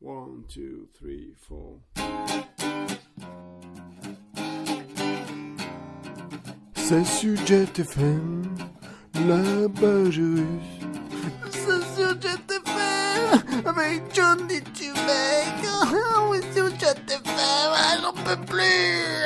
1, 2, 3, 4. C'est sur Jet FM, la page russe. C'est sur Jet FM, avec Johnny Tubek. Oui, sur Jet FM, j'en peux plus.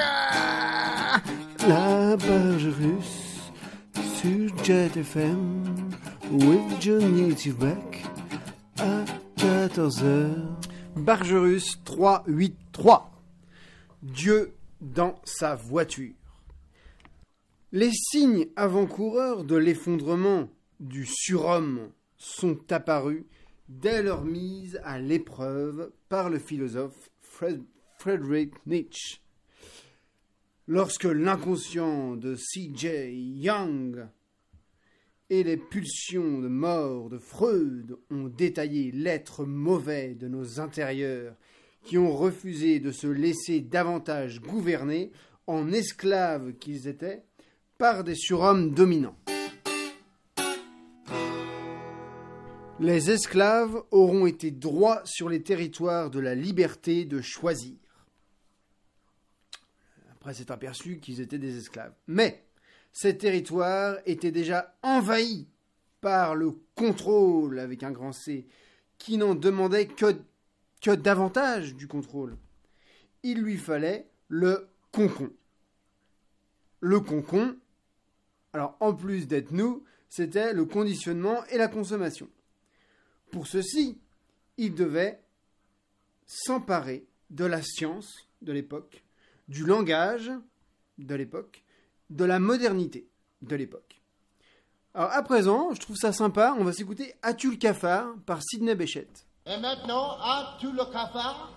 La page russe, sur Jet FM, with Johnny Tubek, à 14h. Bargerus 383. Dieu dans sa voiture. Les signes avant-coureurs de l'effondrement du surhomme sont apparus dès leur mise à l'épreuve par le philosophe Friedrich Nietzsche. Lorsque l'inconscient de C.J. Jung et les pulsions de mort de Freud ont détaillé l'être mauvais de nos intérieurs qui ont refusé de se laisser davantage gouverner en esclaves qu'ils étaient par des surhommes dominants. Les esclaves auront été droits sur les territoires de la liberté de choisir. Après, c'est aperçu qu'ils étaient des esclaves. Mais ces territoires étaient déjà envahis par le contrôle, avec un grand C, qui n'en demandait que davantage du contrôle. Il lui fallait le concon. Le concon, alors en plus d'être nous, c'était le conditionnement et la consommation. Pour ceci, il devait s'emparer de la science de l'époque, du langage de l'époque, de la modernité de l'époque. Alors à présent, je trouve ça sympa, on va s'écouter As-tu le cafard par Sidney Bechet. Et maintenant, as-tu le cafard?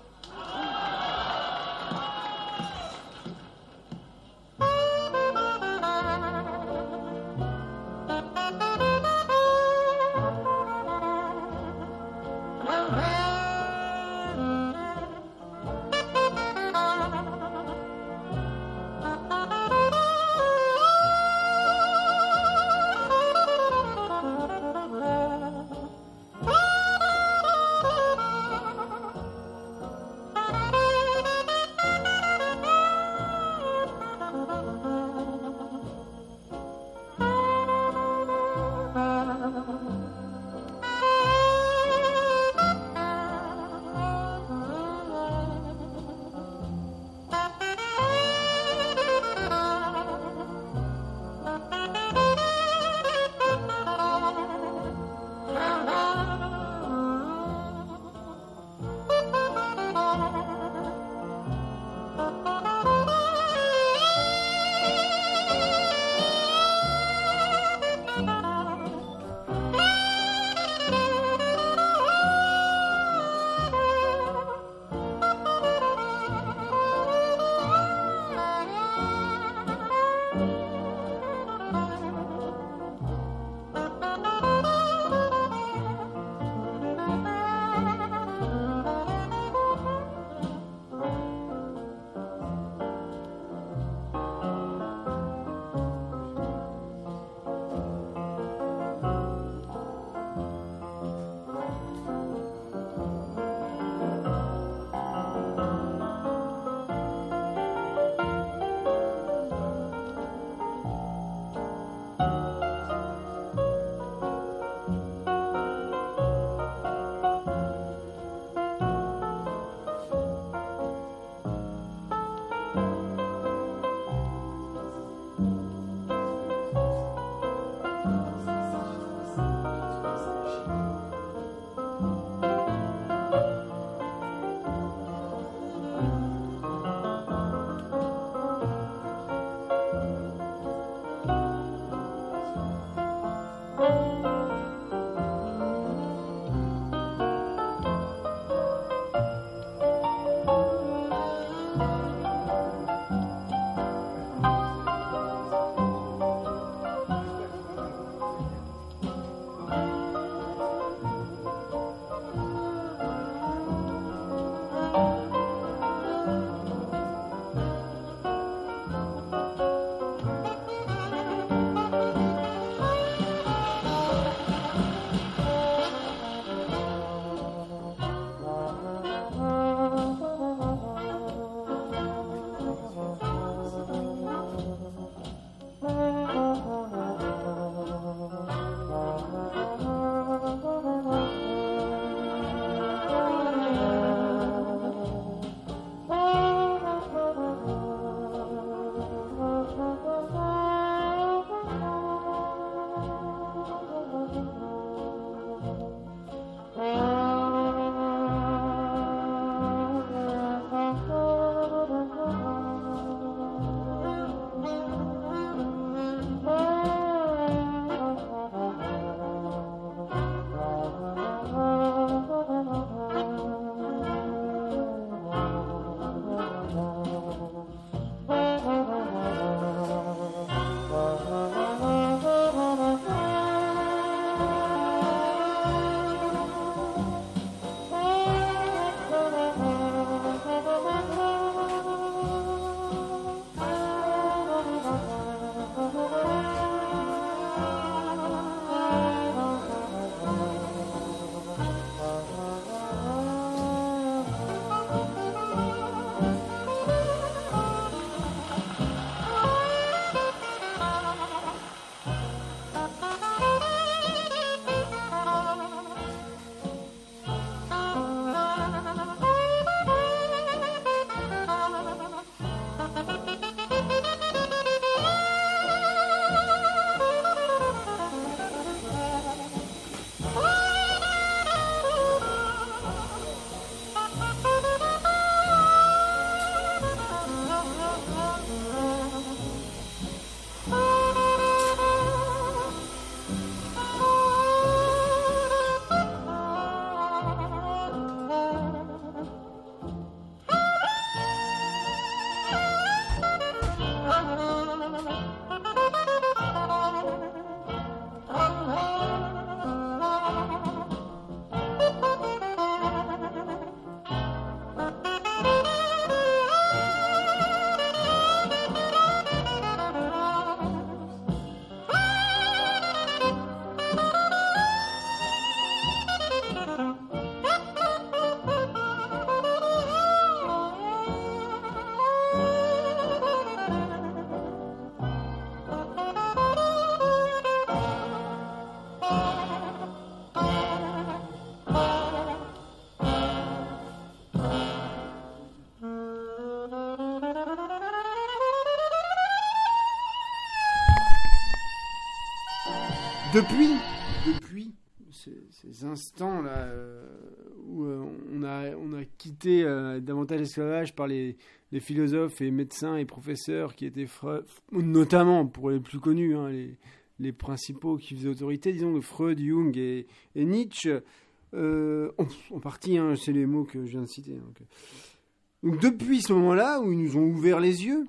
Depuis ces instants-là où on a quitté davantage l'esclavage par les philosophes et médecins et professeurs qui étaient notamment pour les plus connus, les principaux qui faisaient autorité, disons Freud, Jung et Nietzsche, en partie, c'est les mots que je viens de citer. Donc depuis ce moment-là où ils nous ont ouvert les yeux,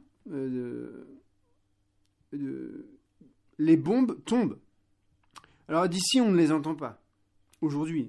les bombes tombent. Alors d'ici, on ne les entend pas. Aujourd'hui.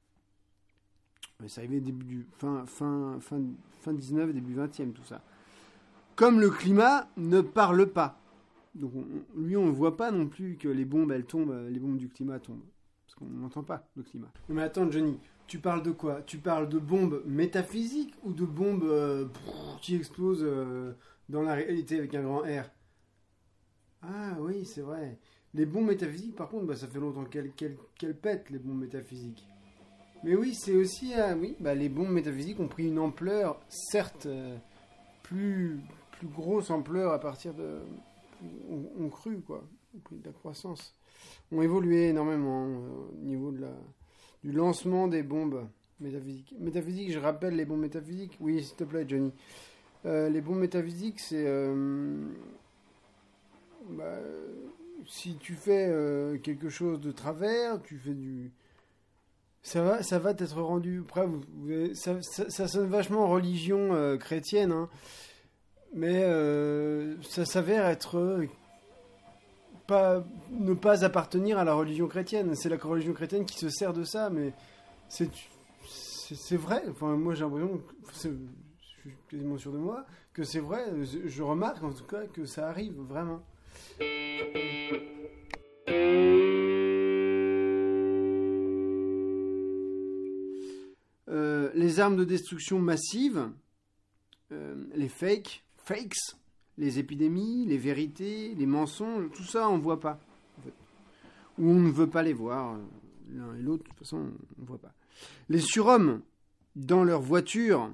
Ça arrivait début du fin 19, début 20e, tout ça. Comme le climat ne parle pas. Donc lui, on ne voit pas non plus que les bombes, elles tombent, les bombes du climat tombent. Parce qu'on n'entend pas le climat. Mais attends, Johnny, tu parles de quoi ? Tu parles de bombes métaphysiques ou de bombes qui explosent dans la réalité avec un grand R ? Ah oui, c'est vrai. Les bombes métaphysiques, par contre, ça fait longtemps qu'elles pètent, les bombes métaphysiques. Mais oui, c'est aussi... les bombes métaphysiques ont pris une ampleur, certes, plus grosse ampleur à partir de... ont cru, quoi. Ont pris de la croissance. Ont évolué énormément au niveau du lancement des bombes métaphysiques. Métaphysiques, je rappelle les bombes métaphysiques. Oui, s'il te plaît, Johnny. Les bombes métaphysiques, c'est... si tu fais quelque chose de travers, tu fais du... Ça va t'être rendu... Après, ça sonne vachement religion chrétienne, mais ça s'avère être... ne pas appartenir à la religion chrétienne. C'est la religion chrétienne qui se sert de ça, mais c'est vrai. Enfin, moi, j'ai l'impression, je suis quasiment sûr de moi, que c'est vrai. Je remarque en tout cas que ça arrive vraiment. Les armes de destruction massive, les fakes, les épidémies, les vérités, les mensonges, tout ça on ne voit pas, en fait. Ou on ne veut pas les voir, l'un et l'autre, de toute façon on ne voit pas. Les surhommes, dans leur voiture,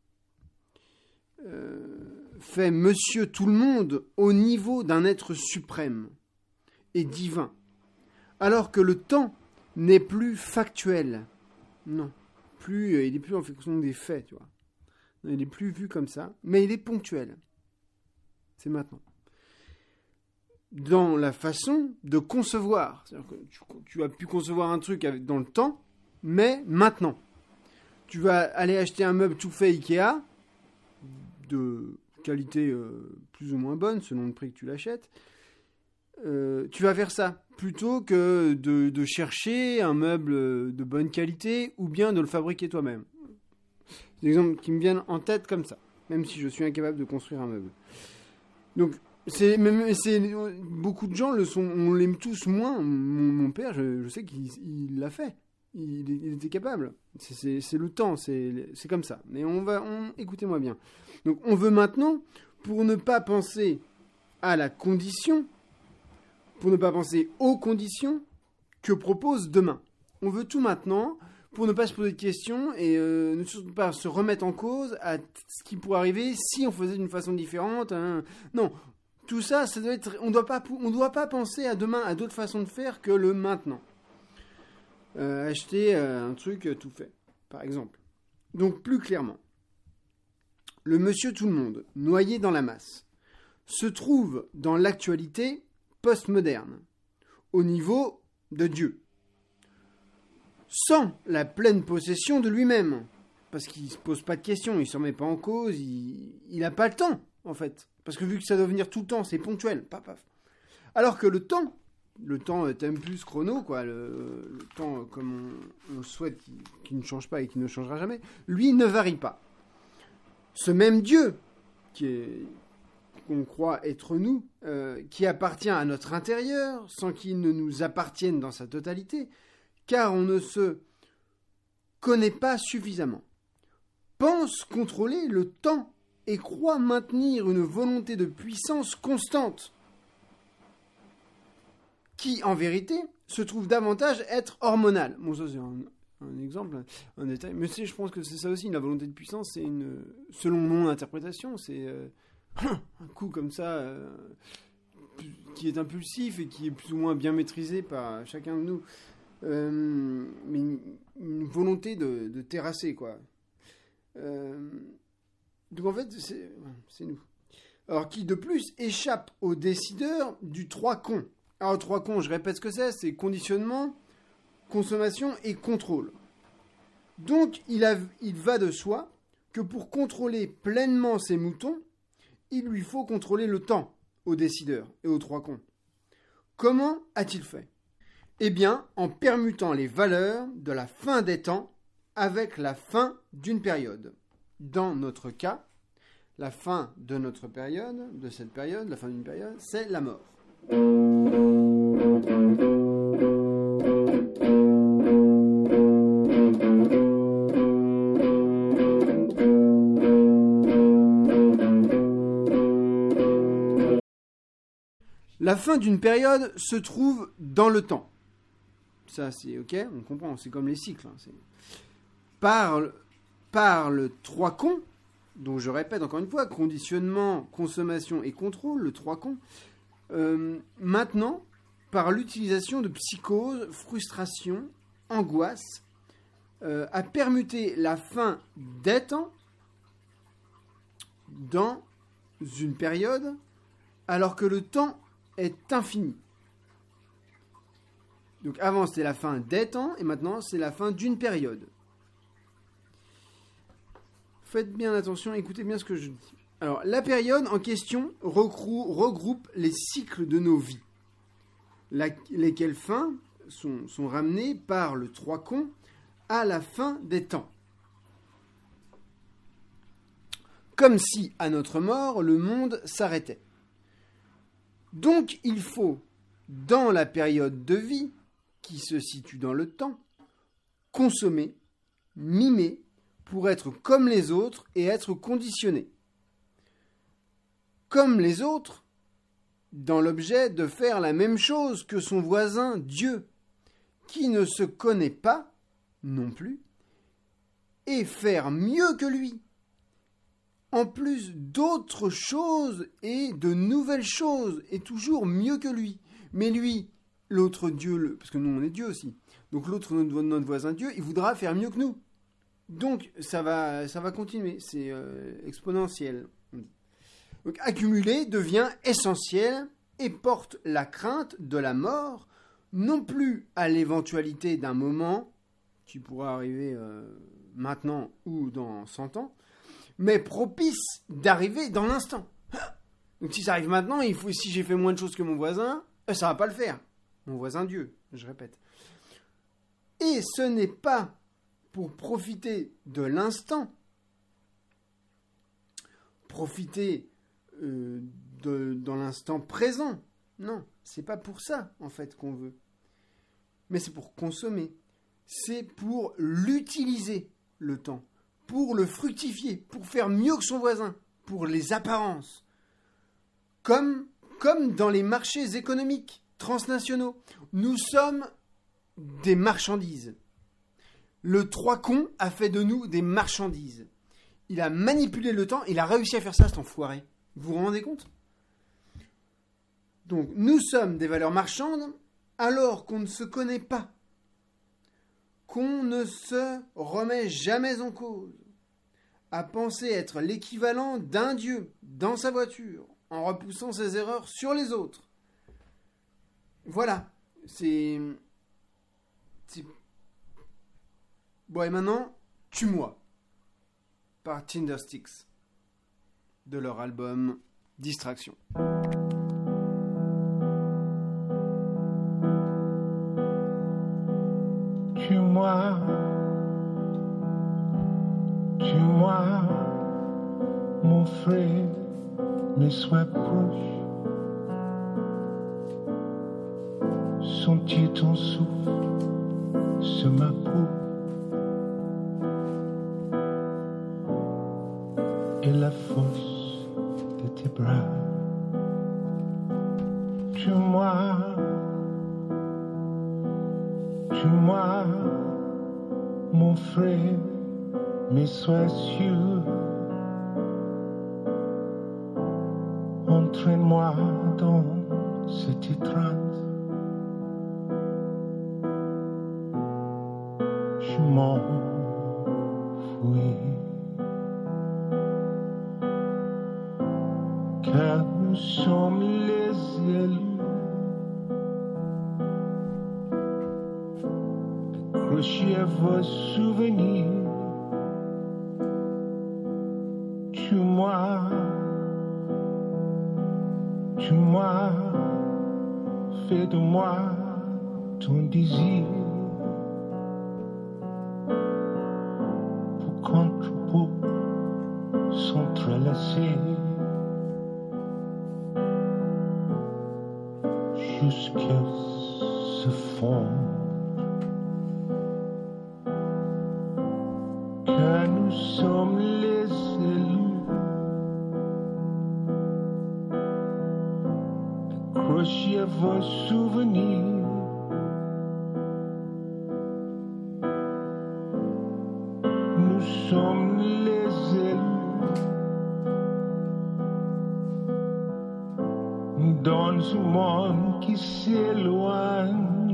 fait monsieur tout le monde au niveau d'un être suprême et divin, alors que le temps n'est plus factuel. Non, il n'est plus en fonction des faits, tu vois. Il n'est plus vu comme ça, mais il est ponctuel. C'est maintenant. Dans la façon de concevoir. C'est-à-dire que tu as pu concevoir un truc dans le temps, mais maintenant. Tu vas aller acheter un meuble tout fait Ikea, de qualité plus ou moins bonne, selon le prix que tu l'achètes. Tu vas faire ça, plutôt que de chercher un meuble de bonne qualité, ou bien de le fabriquer toi-même. C'est des exemples qui me viennent en tête comme ça, même si je suis incapable de construire un meuble. Donc, beaucoup de gens on l'aime tous moins. Mon père, je sais qu'il l'a fait. Il était capable. C'est le temps, c'est comme ça. Mais écoutez-moi bien. Donc, on veut maintenant, pour ne pas penser à la condition, pour ne pas penser aux conditions que propose demain. On veut tout maintenant, pour ne pas se poser de questions et ne surtout pas se remettre en cause à ce qui pourrait arriver si on faisait d'une façon différente. Non, tout ça, ça doit être. On doit pas penser à demain, à d'autres façons de faire que le maintenant. Acheter un truc tout fait, par exemple. Donc plus clairement, le monsieur tout le monde, noyé dans la masse, se trouve dans l'actualité postmoderne, au niveau de Dieu, sans la pleine possession de lui-même, parce qu'il ne se pose pas de questions, il ne se remet pas en cause, il n'a pas le temps, en fait, parce que vu que ça doit venir tout le temps, c'est ponctuel, paf. Alors que le temps tempus chrono, quoi, le temps comme on le souhaite, qui ne change pas et qui ne changera jamais, lui ne varie pas. Ce même Dieu, qu'on croit être nous, qui appartient à notre intérieur, sans qu'il ne nous appartienne dans sa totalité, car on ne se connaît pas suffisamment, pense contrôler le temps et croit maintenir une volonté de puissance constante, qui, en vérité, se trouve davantage être hormonale. Bon, ça, c'est un exemple, un détail. Mais je pense que c'est ça aussi, la volonté de puissance, c'est selon mon interprétation, c'est un coup comme ça, est impulsif et qui est plus ou moins bien maîtrisé par chacun de nous. Mais une volonté de terrasser, quoi. Donc en fait, c'est nous. Alors qui de plus échappe aux décideurs du 3 cons. Alors 3 cons, je répète ce que c'est conditionnement, consommation et contrôle. Donc il va de soi que pour contrôler pleinement ses moutons, il lui faut contrôler le temps aux décideurs et aux 3 cons. Comment a-t-il fait ? Eh bien, en permutant les valeurs de la fin des temps avec la fin d'une période. Dans notre cas, la fin de notre période, de cette période, la fin d'une période, c'est la mort. La fin d'une période se trouve dans le temps. Ça, c'est ok, on comprend, c'est comme les cycles. Hein, par le 3 cons, donc je répète encore une fois, conditionnement, consommation et contrôle, le 3 cons. Maintenant, par l'utilisation de psychose, frustration, angoisse, à permuter la fin des temps dans une période, alors que le temps est infini. Donc avant c'était la fin des temps et maintenant c'est la fin d'une période. Faites bien attention, écoutez bien ce que je dis. Alors la période en question regroupe les cycles de nos vies, lesquelles fins sont ramenées par le 3 cons à la fin des temps. Comme si à notre mort le monde s'arrêtait. Donc il faut, dans la période de vie qui se situe dans le temps, consommer, mimer, pour être comme les autres et être conditionné. Comme les autres, dans l'objet de faire la même chose que son voisin Dieu, qui ne se connaît pas non plus, et faire mieux que lui, en plus d'autres choses et de nouvelles choses, et toujours mieux que lui. Mais lui, l'autre Dieu, parce que nous on est Dieu aussi, donc l'autre, notre voisin Dieu, il voudra faire mieux que nous. Donc ça va continuer, c'est exponentiel. Donc accumuler devient essentiel et porte la crainte de la mort, non plus à l'éventualité d'un moment qui pourra arriver maintenant ou dans 100 ans, mais propice d'arriver dans l'instant. Donc si ça arrive maintenant, si j'ai fait moins de choses que mon voisin, ça va pas le faire. Mon voisin Dieu, je répète. Et ce n'est pas pour profiter de l'instant, profiter dans l'instant présent. Non, c'est pas pour ça en fait qu'on veut. Mais c'est pour consommer. C'est pour l'utiliser le temps, pour le fructifier, pour faire mieux que son voisin, pour les apparences. Comme dans les marchés économiques transnationaux, nous sommes des marchandises. Le 3 cons a fait de nous des marchandises. Il a manipulé le temps, il a réussi à faire ça, cet enfoiré. Vous vous rendez compte ? Donc, nous sommes des valeurs marchandes alors qu'on ne se connaît pas, qu'on ne se remet jamais en cause, à penser être l'équivalent d'un Dieu dans sa voiture, en repoussant ses erreurs sur les autres. Voilà, c'est... Bon, et maintenant, Tue-moi, par Tindersticks, de leur album Distraction. Tue-moi, tue-moi, mon frère, mais sois proche. Sens-tu ton souffle sur ma peau et la force de tes bras? Tue-moi, tue-moi, mon frère, mais sois sûr. Entraîne-moi dans c'est étrange. Je m'enfuis, car nous sommes les élus. Accrochez à vos souvenirs. Tue-moi, fais de moi ton désir. Pour qu'un troupeau s'entrelacer jusqu'à se fondre. Car nous sommes les élus. Accrochez à vos souvenirs. Nous sommes les élus. Dans ce monde qui s'éloigne.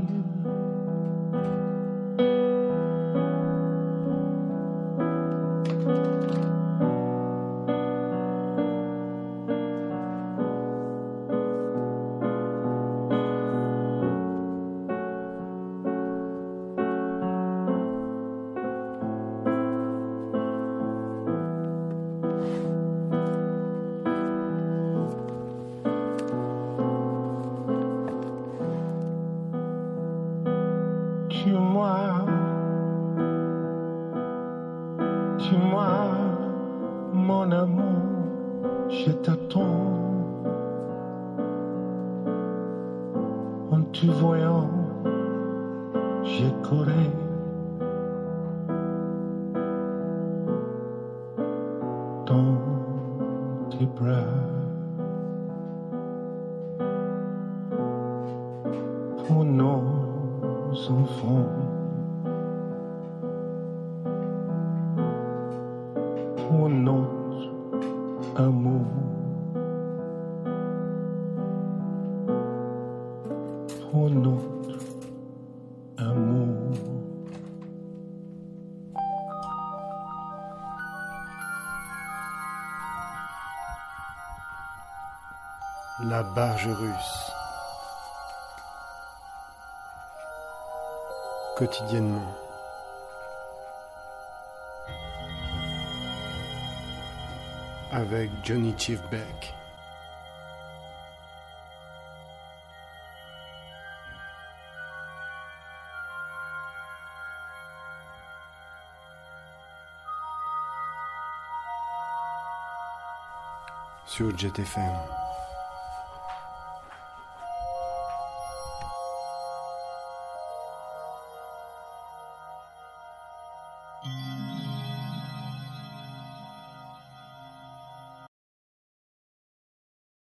Tue-moi, mon amour, je t'attends. En te voyant, j'ai couru dans tes bras. Pour nos enfants. Pour notre amour, pour notre amour. La barge russe. Quotidiennement. Avec Johnny Chief Beck. Sur Jet FM.